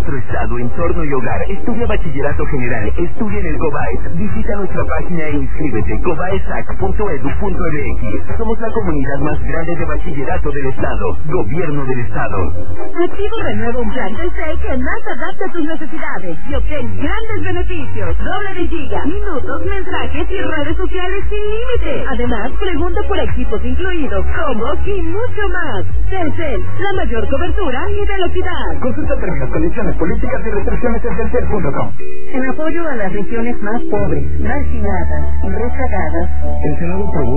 nuestro estado, entorno y hogar. Estudia Bachillerato General, estudia en el COBAES. Visita nuestra página e inscríbete, cobaesac.edu.mx. Somos la comunidad más grande de bachillerato del estado. Gobierno del estado. Activo renueva un plan Telcel que más adapta a tus necesidades y obtén grandes beneficios. Doble de giga, minutos, mensajes y redes sociales sin límite. Además, pregunta por equipos incluidos, combos y mucho más. Telcel, la mayor cobertura y velocidad. Consulta términos, condiciones, políticas y restricciones en telcel.com. En apoyo a las regiones más pobres, marginadas y rezagadas, el Senado aprobó